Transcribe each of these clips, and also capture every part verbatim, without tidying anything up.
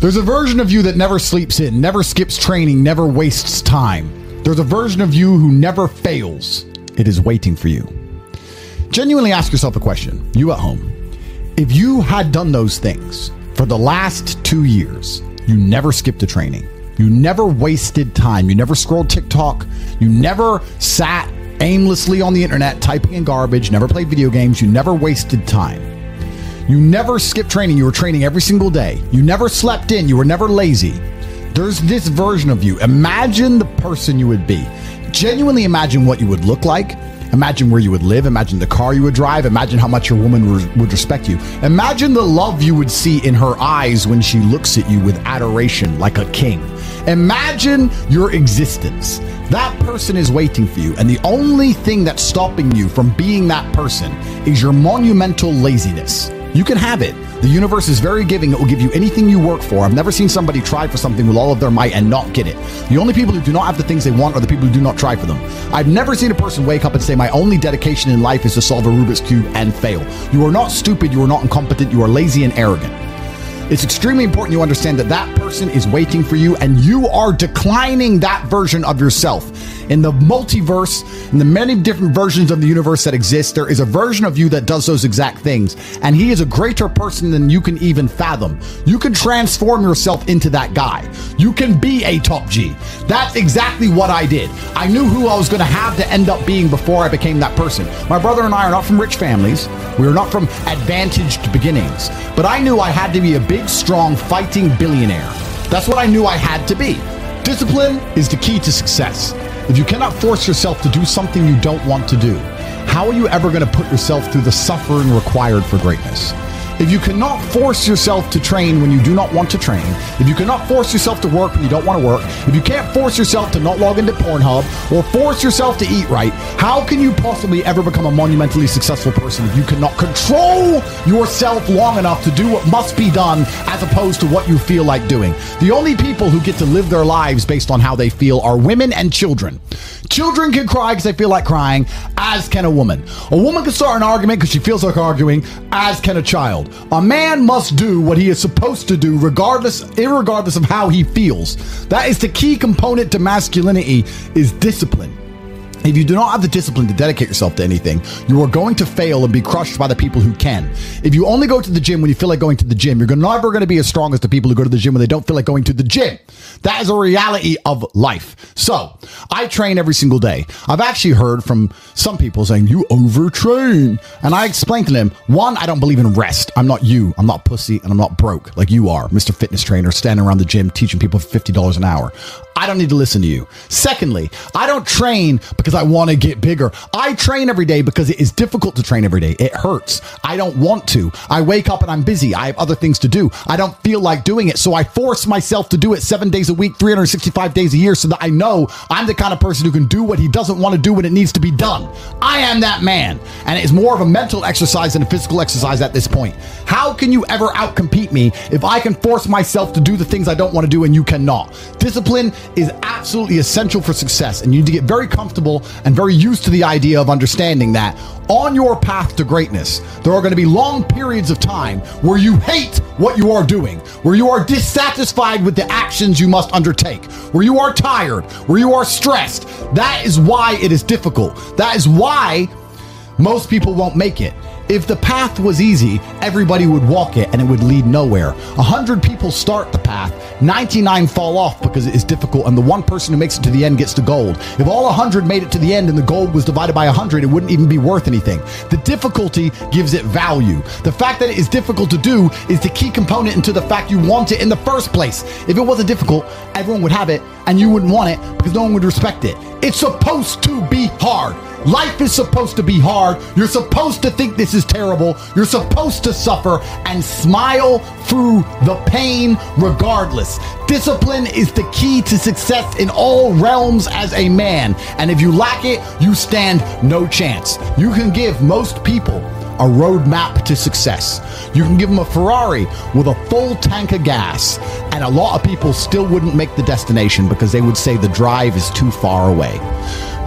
There's a version of you that never sleeps in, never skips training, never wastes time. There's a version of you who never fails. It is waiting for you. Genuinely ask yourself a question, you at home. If you had done those things for the last two years, you never skipped a training, you never wasted time, you never scrolled TikTok, you never sat aimlessly on the internet typing in garbage, never played video games, you never wasted time. You never skipped training. You were training every single day. You never slept in. You were never lazy. There's this version of you. Imagine the person you would be. Genuinely imagine what you would look like. Imagine where you would live. Imagine the car you would drive. Imagine how much your woman re- would respect you. Imagine the love you would see in her eyes when she looks at you with adoration like a king. Imagine your existence. That person is waiting for you. And the only thing that's stopping you from being that person is your monumental laziness. You can have it. The universe is very giving. It will give you anything you work for. I've never seen somebody try for something with all of their might and not get it. The only people who do not have the things they want are the people who do not try for them. I've never seen a person wake up and say, my only dedication in life is to solve a Rubik's Cube and fail. You are not stupid. You are not incompetent. You are lazy and arrogant. It's extremely important you understand that that person is waiting for you and you are declining that version of yourself. In the multiverse, in the many different versions of the universe that exist, there is a version of you that does those exact things. And he is a greater person than you can even fathom. You can transform yourself into that guy. You can be a top G. That's exactly what I did. I knew who I was going to have to end up being before I became that person. My brother and I are not from rich families. We are not from advantaged beginnings. But I knew I had to be a big, strong, fighting billionaire. That's what I knew I had to be. Discipline is the key to success. If you cannot force yourself to do something you don't want to do, how are you ever going to put yourself through the suffering required for greatness? If you cannot force yourself to train when you do not want to train, if you cannot force yourself to work when you don't want to work, if you can't force yourself to not log into Pornhub or force yourself to eat right, how can you possibly ever become a monumentally successful person if you cannot control yourself long enough to do what must be done as opposed to what you feel like doing? The only people who get to live their lives based on how they feel are women and children. Children can cry because they feel like crying, as can a woman. A woman can start an argument because she feels like arguing, as can a child. A man must do what he is supposed to do regardless, irregardless of how he feels. That is the key component to masculinity, is discipline. If you do not have the discipline to dedicate yourself to anything, you are going to fail and be crushed by the people who can. If you only go to the gym when you feel like going to the gym, you're never going to be as strong as the people who go to the gym when they don't feel like going to the gym. That is a reality of life. So, I train every single day. I've actually heard from some people saying, you overtrain. And I explained to them, one, I don't believe in rest. I'm not you. I'm not pussy and I'm not broke like you are, Mister Fitness Trainer, standing around the gym teaching people for fifty dollars an hour. I don't need to listen to you. Secondly, I don't train because I want to get bigger. I train every day because it is difficult to train every day. It hurts. I don't want to. I wake up and I'm busy. I have other things to do. I don't feel like doing it. So I force myself to do it seven days a week, three hundred sixty-five days a year so that I know I'm the kind of person who can do what he doesn't want to do when it needs to be done. I am that man. And it is more of a mental exercise than a physical exercise at this point. How can you ever outcompete me if I can force myself to do the things I don't want to do and you cannot? Discipline is absolutely essential for success, and you need to get very comfortable and very used to the idea of understanding that on your path to greatness, there are going to be long periods of time where you hate what you are doing, where you are dissatisfied with the actions you must undertake, where you are tired, where you are stressed. That is why it is difficult. That is why most people won't make it. If the path was easy, everybody would walk it and it would lead nowhere. A hundred people start the path, ninety-nine fall off because it is difficult, and the one person who makes it to the end gets the gold. If all a hundred made it to the end and the gold was divided by a hundred, it wouldn't even be worth anything. The difficulty gives it value. The fact that it is difficult to do is the key component into the fact you want it in the first place. If it wasn't difficult, everyone would have it and you wouldn't want it because no one would respect it. It's supposed to be hard. Life is supposed to be hard. You're supposed to think this is terrible. You're supposed to suffer and smile through the pain regardless. Discipline is the key to success in all realms as a man. And if you lack it, you stand no chance. You can give most people a roadmap to success. You can give them a Ferrari with a full tank of gas, and a lot of people still wouldn't make the destination because they would say the drive is too far away.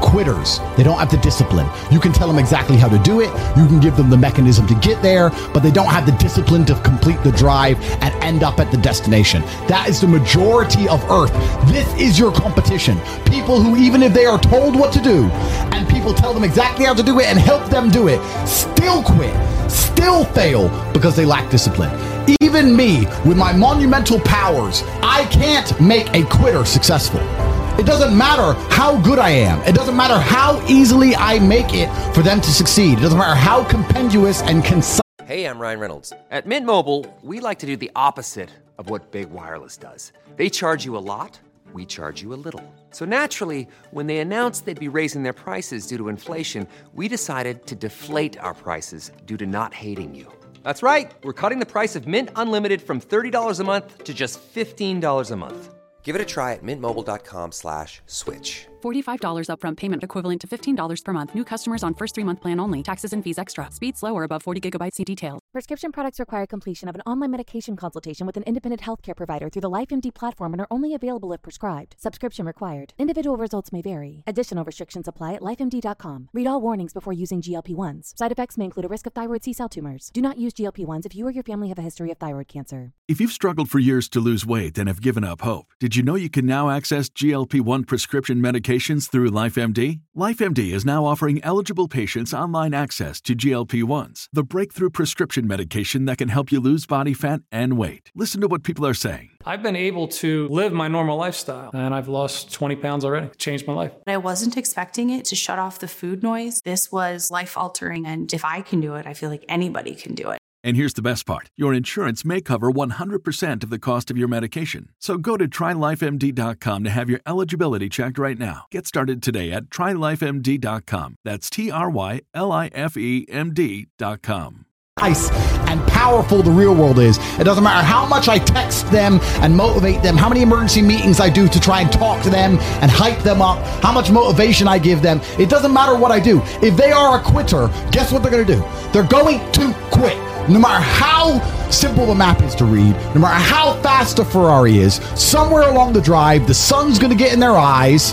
quitters. They don't have the discipline. You can tell them exactly how to do it. You can give them the mechanism to get there, but they don't have the discipline to complete the drive and end up at the destination. That is the majority of Earth. This is your competition. People who, even if they are told what to do and people tell them exactly how to do it and help them do it, still quit, still fail because they lack discipline. Even me, with my monumental powers, I can't make a quitter successful. It doesn't matter how good I am. It doesn't matter how easily I make it for them to succeed. It doesn't matter how compendious and concise. Hey, I'm Ryan Reynolds. At Mint Mobile, we like to do the opposite of what Big Wireless does. They charge you a lot, we charge you a little. So naturally, when they announced they'd be raising their prices due to inflation, we decided to deflate our prices due to not hating you. That's right. We're cutting the price of Mint Unlimited from thirty dollars a month to just fifteen dollars a month. Give it a try at mintmobile.com slash switch. forty-five dollars upfront payment equivalent to fifteen dollars per month. New customers on first three-month plan only. Taxes and fees extra. Speed slower above forty gigabytes. See details. Prescription products require completion of an online medication consultation with an independent healthcare provider through the LifeMD platform and are only available if prescribed. Subscription required. Individual results may vary. Additional restrictions apply at life M D dot com. Read all warnings before using G L P ones. Side effects may include a risk of thyroid C-cell tumors. Do not use G L P ones if you or your family have a history of thyroid cancer. If you've struggled for years to lose weight and have given up hope, did you know you can now access G L P one prescription medications through LifeMD? LifeMD is now offering eligible patients online access to G L P ones, the breakthrough prescription medication that can help you lose body fat and weight. Listen to what people are saying. I've been able to live my normal lifestyle, and I've lost twenty pounds already. It changed my life. I wasn't expecting it to shut off the food noise. This was life-altering, and if I can do it, I feel like anybody can do it. And here's the best part. Your insurance may cover one hundred percent of the cost of your medication. So go to try life M D dot com to have your eligibility checked right now. Get started today at try life M D dot com. That's T R Y L I F E M D dot com. Nice and powerful the real world is. It doesn't matter how much I text them and motivate them, how many emergency meetings I do to try and talk to them and hype them up, how much motivation I give them. It doesn't matter what I do. If they are a quitter, guess what they're going to do? They're going to quit. No matter how simple the map is to read, no matter how fast the Ferrari is, somewhere along the drive, the sun's going to get in their eyes.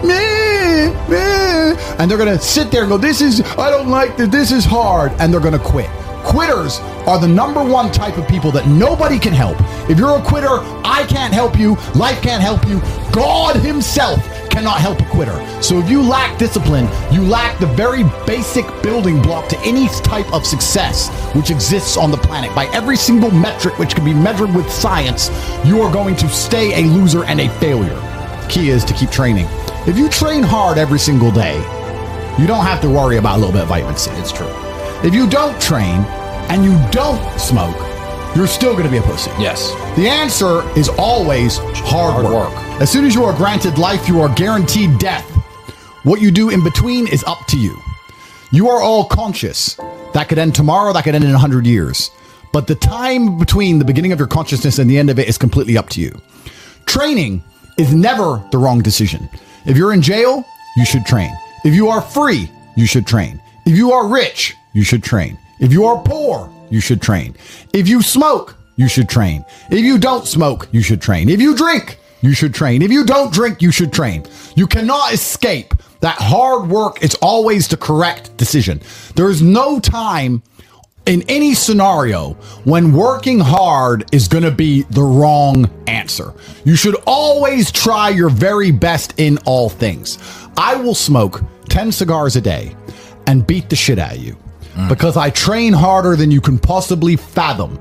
Meh, meh, and they're going to sit there and go, this is, I don't like this, this is hard. And they're going to quit. Quitters are the number one type of people that nobody can help. If you're a quitter, I can't help you. Life can't help you. God himself cannot help a quitter. So if you lack discipline, you lack the very basic building block to any type of success which exists on the planet. By every single metric which can be measured with science, you are going to stay a loser and a failure. Key is to keep training. If you train hard every single day, you don't have to worry about a little bit of vitamin C. It's true. If you don't train and you don't smoke, you're still going to be a pussy. Yes. The answer is always hard, hard work. work. As soon as you are granted life, you are guaranteed death. What you do in between is up to you. You are all conscious. That could end tomorrow, that could end in one hundred years. But the time between the beginning of your consciousness and the end of it is completely up to you. Training is never the wrong decision. If you're in jail, you should train. If you are free, you should train. If you are rich, you should train. If you are poor, you should train. If you smoke, you should train. If you don't smoke, you should train. If you drink, you should train. If you don't drink, you should train. You cannot escape that hard work is always the correct decision. There is no time in any scenario when working hard is going to be the wrong answer. You should always try your very best in all things. I will smoke ten cigars a day and beat the shit out of you. Mm. Because I train harder than you can possibly fathom.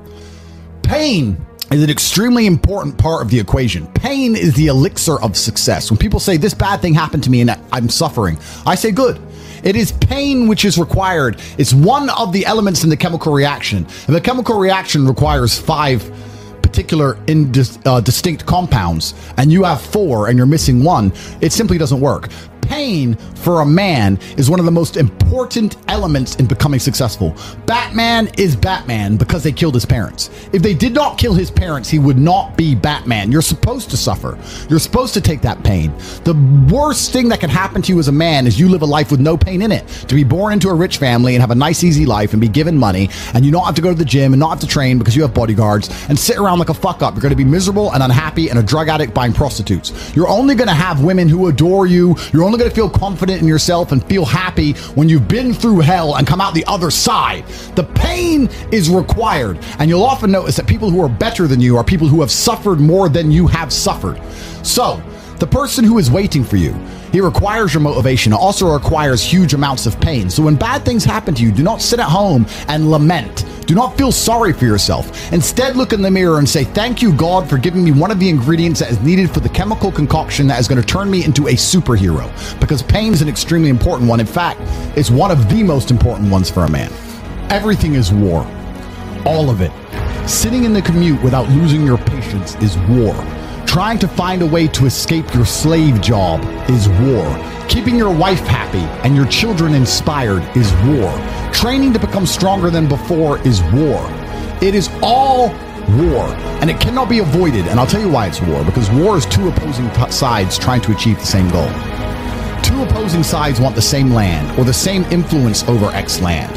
Pain is an extremely important part of the equation. Pain is the elixir of success. When people say this bad thing happened to me and I'm suffering, I say good. It is pain which is required. It's one of the elements in the chemical reaction. And the chemical reaction requires five particular indis, uh, distinct compounds, and you have four and you're missing one. It simply doesn't work. Pain for a man is one of the most important elements in becoming successful. Batman is Batman because they killed his parents. If they did not kill his parents, he would not be Batman. You're supposed to suffer. You're supposed to take that pain. The worst thing that can happen to you as a man is you live a life with no pain in it. To be born into a rich family and have a nice, easy life and be given money, and you don't have to go to the gym and not have to train because you have bodyguards and sit around like a fuck up. You're going to be miserable and unhappy and a drug addict buying prostitutes. You're only going to have women who adore you. You're only going to to feel confident in yourself and feel happy when you've been through hell and come out the other side. The pain is required. And you'll often notice that people who are better than you are people who have suffered more than you have suffered. So, the person who is waiting for you, he requires your motivation. It also requires huge amounts of pain. So when bad things happen to you, do not sit at home and lament. Do not feel sorry for yourself. Instead, look in the mirror and say, thank you, God, for giving me one of the ingredients that is needed for the chemical concoction that is going to turn me into a superhero. Because pain is an extremely important one. In fact, it's one of the most important ones for a man. Everything is war. All of it. Sitting in the commute without losing your patience is war. Trying to find a way to escape your slave job is war. Keeping your wife happy and your children inspired is war. Training to become stronger than before is war. It is all war, and it cannot be avoided. And I'll tell you why it's war. Because war is two opposing t- sides trying to achieve the same goal. Two opposing sides want the same land or the same influence over X land.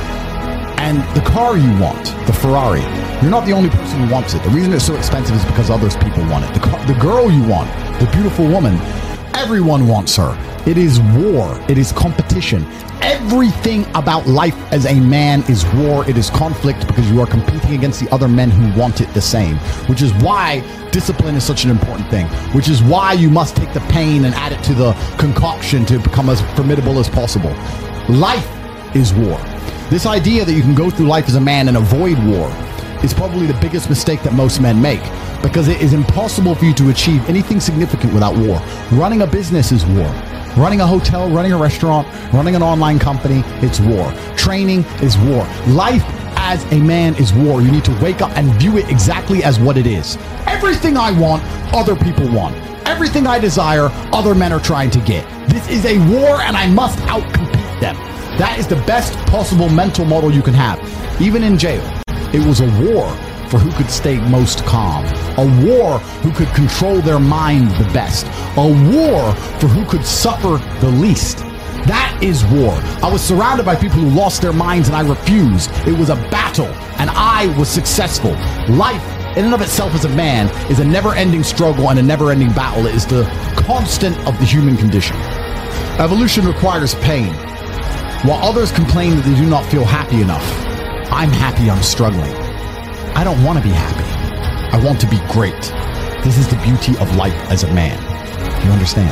And the car you want, the Ferrari, you're not the only person who wants it. The reason it's so expensive is because others people want it. The, car, the girl you want, the beautiful woman, everyone wants her. It is war. It is competition. Everything about life as a man is war. It is conflict because you are competing against the other men who want it the same, which is why discipline is such an important thing, which is why you must take the pain and add it to the concoction to become as formidable as possible. Life is war. This idea that you can go through life as a man and avoid war is probably the biggest mistake that most men make, because it is impossible for you to achieve anything significant without war. Running a business is war. Running a hotel, running a restaurant, running an online company, it's war. Training is war. Life as a man is war. You need to wake up and view it exactly as what it is. Everything I want, other people want. Everything I desire, other men are trying to get. This is a war, and I must outcompete them. That is the best possible mental model you can have. Even in jail, it was a war for who could stay most calm. A war who could control their mind the best. A war for who could suffer the least. That is war. I was surrounded by people who lost their minds and I refused. It was a battle and I was successful. Life in and of itself as a man is a never-ending struggle and a never-ending battle. It is the constant of the human condition. Evolution requires pain. While others complain that they do not feel happy enough, I'm happy I'm struggling. I don't want to be happy. I want to be great. This is the beauty of life as a man. You understand?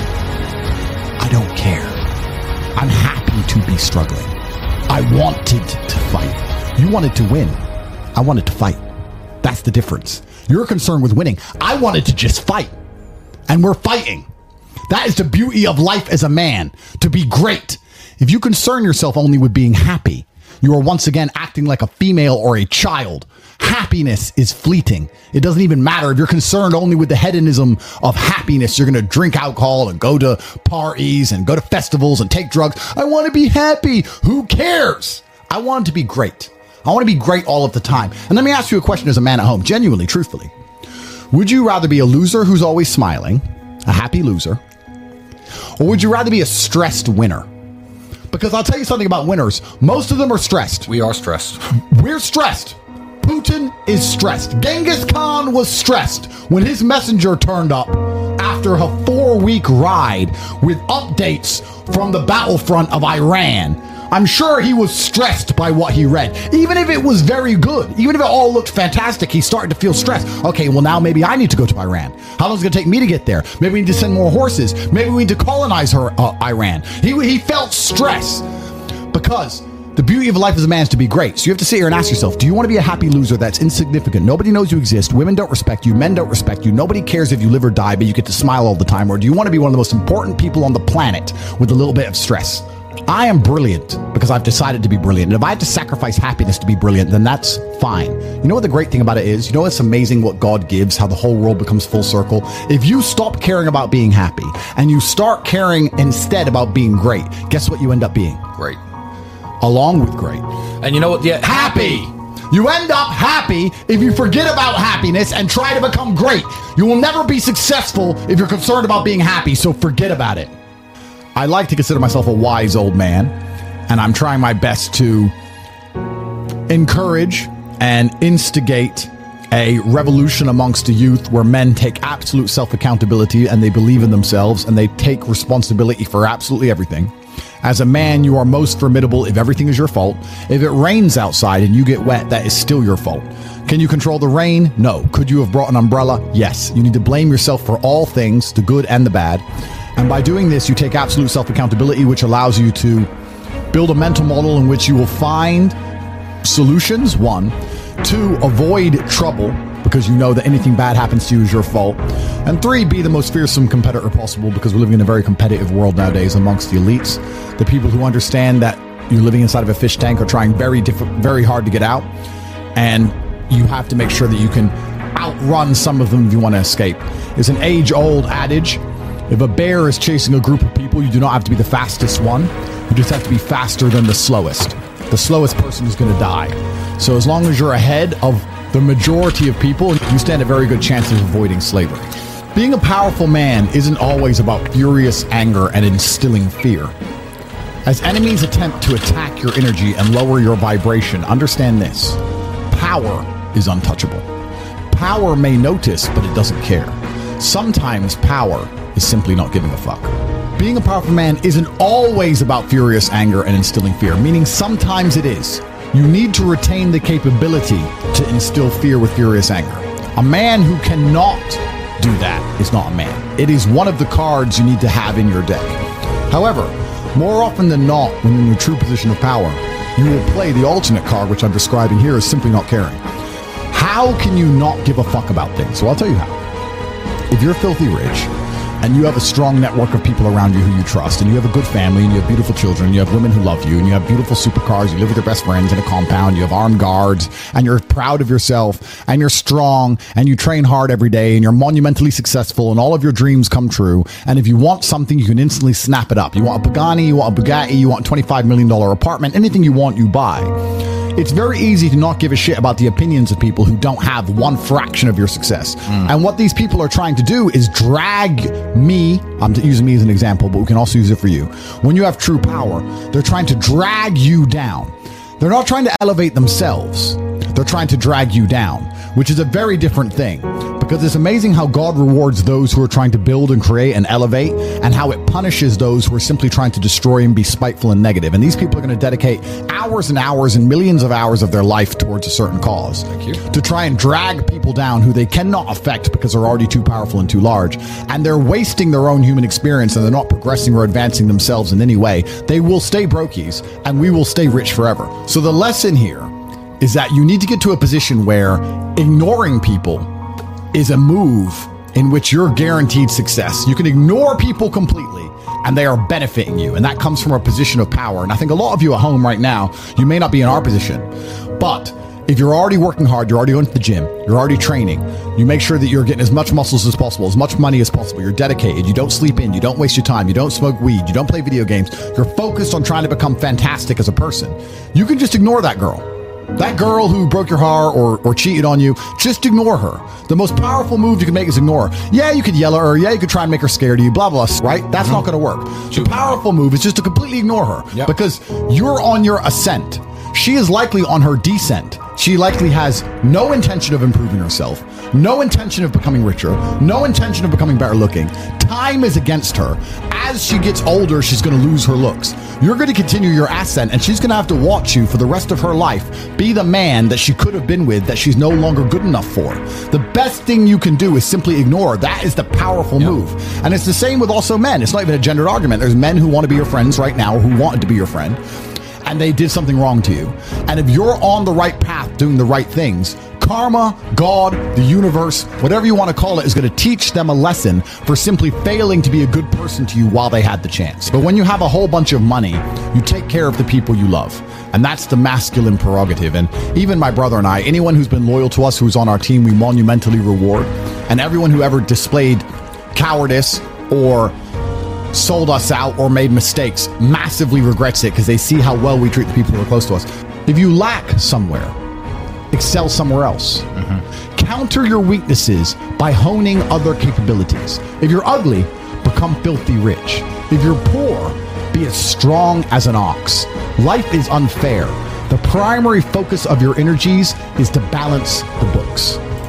I don't care. I'm happy to be struggling. I wanted to fight. You wanted to win. I wanted to fight. That's the difference. You're concerned with winning. I wanted to just fight. And we're fighting. That is the beauty of life as a man, to be great. If you concern yourself only with being happy, you are once again acting like a female or a child. Happiness is fleeting. It doesn't even matter if you're concerned only with the hedonism of happiness. You're going to drink alcohol and go to parties and go to festivals and take drugs. I want to be happy. Who cares? I want to be great. I want to be great all of the time. And let me ask you a question as a man at home, genuinely, truthfully. Would you rather be a loser who's always smiling, a happy loser, or would you rather be a stressed winner? Because I'll tell you something about winners. Most of them are stressed. We are stressed. We're stressed. Putin is stressed. Genghis Khan was stressed when his messenger turned up after a four-week ride with updates from the battlefront of Iran. I'm sure he was stressed by what he read. Even if it was very good, even if it all looked fantastic, he started to feel stressed. Okay, well now maybe I need to go to Iran. How long is it going to take me to get there? Maybe we need to send more horses. Maybe we need to colonize her, uh, Iran. He, he felt stress because the beauty of life as a man is to be great. So you have to sit here and ask yourself, do you want to be a happy loser that's insignificant? Nobody knows you exist. Women don't respect you. Men don't respect you. Nobody cares if you live or die, but you get to smile all the time. Or do you want to be one of the most important people on the planet with a little bit of stress? I am brilliant because I've decided to be brilliant. And if I had to sacrifice happiness to be brilliant, then that's fine. You know what the great thing about it is? You know it's amazing what God gives, how the whole world becomes full circle? If you stop caring about being happy and you start caring instead about being great, guess what you end up being? Great. Along with great. And you know what? Yeah, happy. You end up happy if you forget about happiness and try to become great. You will never be successful if you're concerned about being happy, so forget about it. I like to consider myself a wise old man, and I'm trying my best to encourage and instigate a revolution amongst the youth where men take absolute self-accountability and they believe in themselves and they take responsibility for absolutely everything. As a man, you are most formidable if everything is your fault. If it rains outside and you get wet, that is still your fault. Can you control the rain? No. Could you have brought an umbrella? Yes. You need to blame yourself for all things, the good and the bad. And by doing this, you take absolute self-accountability, which allows you to build a mental model in which you will find solutions, one. Two, avoid trouble, because you know that anything bad happens to you is your fault. And three, be the most fearsome competitor possible, because we're living in a very competitive world nowadays amongst the elites. The people who understand that you're living inside of a fish tank are trying very diff- very hard to get out. And you have to make sure that you can outrun some of them if you want to escape. It's an age-old adage. If a bear is chasing a group of people, you do not have to be the fastest one. You just have to be faster than the slowest. The slowest person is going to die. So as long as you're ahead of the majority of people, you stand a very good chance of avoiding slavery. Being a powerful man isn't always about furious anger and instilling fear. As enemies attempt to attack your energy and lower your vibration, understand this. Power is untouchable. Power may notice, but it doesn't care. Sometimes power is simply not giving a fuck. Being a powerful man isn't always about furious anger and instilling fear, meaning sometimes it is. You need to retain the capability to instill fear with furious anger. A man who cannot do that is not a man. It is one of the cards you need to have in your deck. However, more often than not, when you're in a true position of power, you will play the alternate card, which I'm describing here, is simply not caring. How can you not give a fuck about things? So I'll tell you how. If you're filthy rich, and you have a strong network of people around you who you trust, and you have a good family, and you have beautiful children, and you have women who love you, and you have beautiful supercars, you live with your best friends in a compound, you have armed guards, and you're proud of yourself, and you're strong, and you train hard every day, and you're monumentally successful, and all of your dreams come true, and if you want something, you can instantly snap it up. You want a Pagani, you want a Bugatti, you want a twenty-five million dollars apartment, anything you want, you buy. It's very easy to not give a shit about the opinions of people who don't have one fraction of your success. Mm. And what these people are trying to do is drag me, I'm using me as an example, but we can also use it for you. When you have true power, they're trying to drag you down. They're not trying to elevate themselves. They're trying to drag you down, which is a very different thing. Because it's amazing how God rewards those who are trying to build and create and elevate, and how it punishes those who are simply trying to destroy and be spiteful and negative. And these people are going to dedicate hours and hours and millions of hours of their life towards a certain cause. Thank you. To try and drag people down who they cannot affect because they're already too powerful and too large. And they're wasting their own human experience, and they're not progressing or advancing themselves in any way. They will stay brokies, and we will stay rich forever. So the lesson here is that you need to get to a position where ignoring people is a move in which you're guaranteed success. You can ignore people completely and they are benefiting you. And that comes from a position of power. And I think a lot of you at home right now, you may not be in our position, but if you're already working hard, you're already going to the gym, you're already training, you make sure that you're getting as much muscles as possible, as much money as possible, you're dedicated, you don't sleep in, you don't waste your time, you don't smoke weed, you don't play video games, you're focused on trying to become fantastic as a person. You can just ignore that girl. That girl who broke your heart or, or cheated on you, just ignore her. The most powerful move you can make is ignore her. Yeah, you could yell at her. Yeah, you could try and make her scared of you, blah, blah, right? That's mm-hmm. not going to work. The powerful move is just to completely ignore her yep. because you're on your ascent. She is likely on her descent. She likely has no intention of improving herself, no intention of becoming richer, no intention of becoming better looking. Time is against her. As she gets older, she's going to lose her looks. You're going to continue your ascent, and she's going to have to watch you for the rest of her life be the man that she could have been with that she's no longer good enough for. The best thing you can do is simply ignore her. That is the powerful yep. move. And it's the same with also men. It's not even a gendered argument. There's men who want to be your friends right now, or who wanted to be your friend, and they did something wrong to you. And if you're on the right path doing the right things, karma, God, the universe, whatever you want to call it, is going to teach them a lesson for simply failing to be a good person to you while they had the chance. But when you have a whole bunch of money, you take care of the people you love. And that's the masculine prerogative. And even my brother and I, anyone who's been loyal to us, who's on our team, we monumentally reward. And everyone who ever displayed cowardice or sold us out or made mistakes massively regrets it, because they see how well we treat the people who are close to us. If you lack somewhere, excel somewhere else. Mm-hmm. Counter your weaknesses by honing other capabilities. If you're ugly, become filthy rich. If you're poor, be as strong as an ox. Life is unfair. The primary focus of your energies is to balance the books.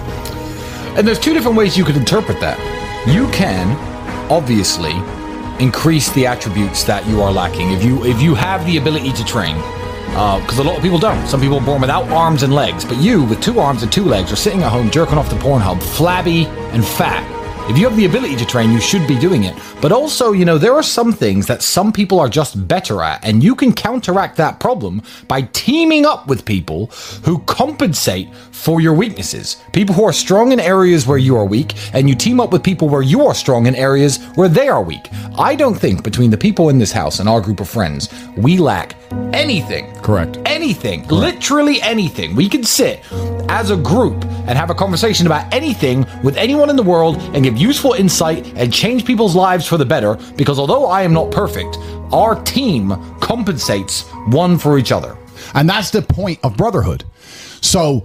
And there's two different ways you could interpret that. You can, obviously, increase the attributes that you are lacking. If you if you have the ability to train, because uh, a lot of people don't. Some people are born without arms and legs, but you, with two arms and two legs, are sitting at home jerking off the Pornhub, flabby and fat. If you have the ability to train, you should be doing it. But also, you know, there are some things that some people are just better at, and you can counteract that problem by teaming up with people who compensate for your weaknesses. People who are strong in areas where you are weak, and you team up with people where you are strong in areas where they are weak. I don't think between the people in this house and our group of friends, we lack anything. Correct. Anything. Correct. Literally anything. We can sit as a group and have a conversation about anything with anyone in the world and give useful insight and change people's lives for the better, because although I am not perfect, our team compensates one for each other. And that's the point of brotherhood. So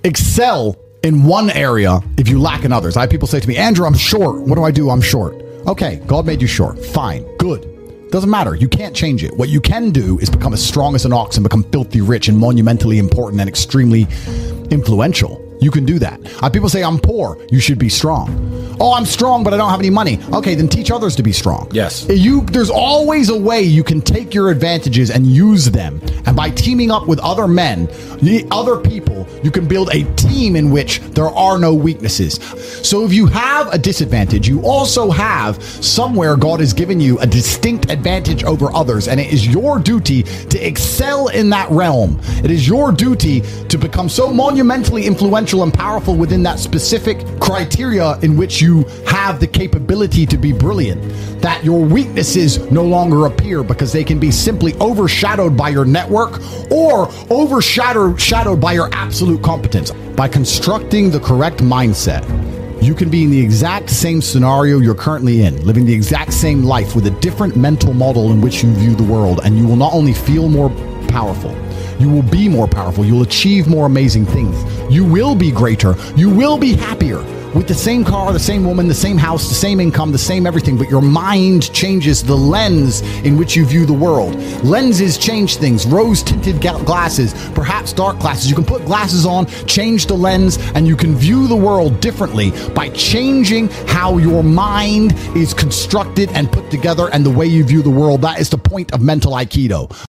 excel in one area if you lack in others. I have people say to me, Andrew, I'm short. What do I do? I'm short. Okay, God made you short. Fine. Good. Doesn't matter. You can't change it. What you can do is become as strong as an ox and become filthy rich and monumentally important and extremely influential. You can do that. Uh, people say, I'm poor. You should be strong. Oh, I'm strong, but I don't have any money. Okay, then teach others to be strong. Yes. You, there's always a way you can take your advantages and use them. And by teaming up with other men, other people, you can build a team in which there are no weaknesses. So if you have a disadvantage, you also have somewhere God has given you a distinct advantage over others. And it is your duty to excel in that realm. It is your duty to become so monumentally influential and powerful within that specific criteria in which you have the capability to be brilliant, that your weaknesses no longer appear because they can be simply overshadowed by your network or overshadowed shadowed by your absolute competence. By constructing the correct mindset, you can be in the exact same scenario you're currently in, living the exact same life with a different mental model in which you view the world, and you will not only feel more powerful, you will be more powerful. You'll achieve more amazing things. You will be greater. You will be happier with the same car, the same woman, the same house, the same income, the same everything. But your mind changes the lens in which you view the world. Lenses change things. Rose-tinted glasses, perhaps dark glasses. You can put glasses on, change the lens, and you can view the world differently by changing how your mind is constructed and put together and the way you view the world. That is the point of mental Aikido.